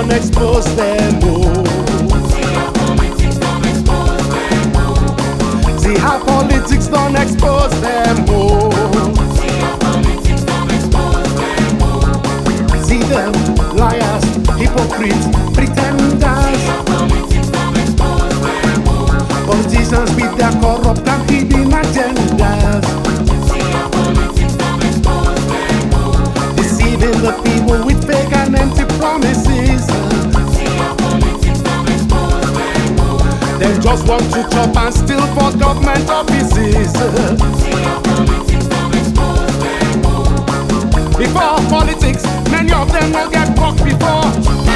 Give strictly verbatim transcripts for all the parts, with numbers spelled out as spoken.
don't expose them, oh. See how politics don't expose them, oh. See them liars, hypocrites, pretenders. Politicians with their corrupt and hidden agendas, deceiving the people with fake and empty promises. They just want to chop and steal for government offices. Before politics, many of them will get broke before.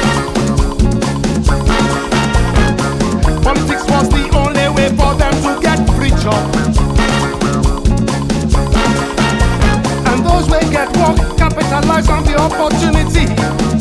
Politics was the only way for them to get free job. And those who get work capitalize on the opportunity.